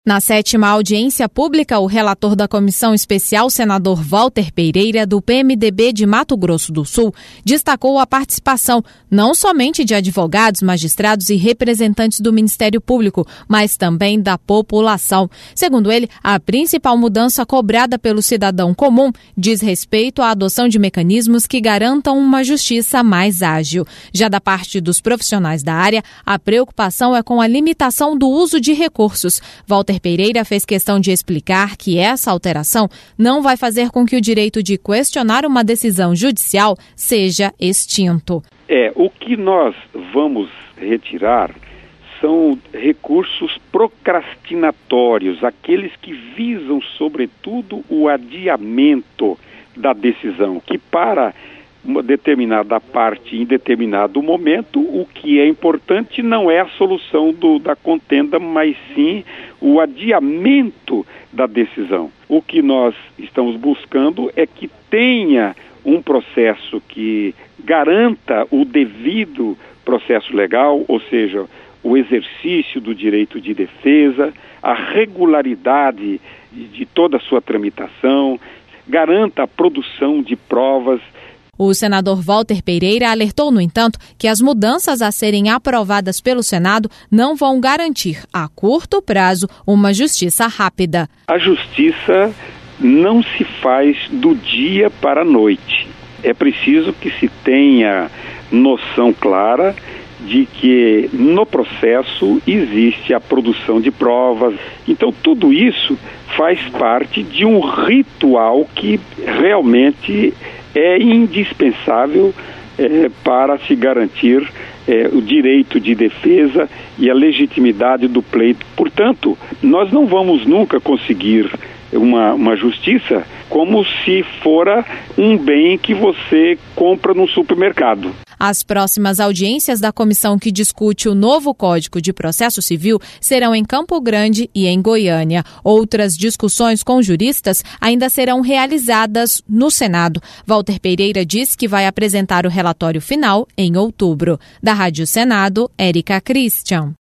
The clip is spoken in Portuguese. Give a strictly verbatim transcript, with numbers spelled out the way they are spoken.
Na sétima audiência pública, o relator da Comissão Especial, senador Walter Pereira, do P M D B de Mato Grosso do Sul, destacou a participação não somente de advogados, magistrados e representantes do Ministério Público, mas também da população. Segundo ele, a principal mudança cobrada pelo cidadão comum diz respeito à adoção de mecanismos que garantam uma justiça mais ágil. Já da parte dos profissionais da área, a preocupação é com a limitação do uso de recursos. Walter Pereira fez questão de explicar que essa alteração não vai fazer com que o direito de questionar uma decisão judicial seja extinto. É, o que nós vamos retirar são recursos procrastinatórios, aqueles que visam, sobretudo, o adiamento da decisão, que para uma determinada parte em determinado momento, o que é importante não é a solução do, da contenda, mas sim o adiamento da decisão. O que nós estamos buscando é que tenha um processo que garanta o devido processo legal, ou seja, o exercício do direito de defesa, a regularidade de, de toda a sua tramitação, garanta a produção de provas. O senador Walter Pereira alertou, no entanto, que as mudanças a serem aprovadas pelo Senado não vão garantir, a curto prazo, uma justiça rápida. A justiça não se faz do dia para a noite. É preciso que se tenha noção clara de que no processo existe a produção de provas. Então, tudo isso faz parte de um ritual que realmente é indispensável é, para se garantir é, o direito de defesa e a legitimidade do pleito. Portanto, nós não vamos nunca conseguir uma, uma justiça como se fora um bem que você compra no supermercado. As próximas audiências da comissão que discute o novo Código de Processo Civil serão em Campo Grande e em Goiânia. Outras discussões com juristas ainda serão realizadas no Senado. Walter Pereira diz que vai apresentar o relatório final em outubro. Da Rádio Senado, Érica Christian.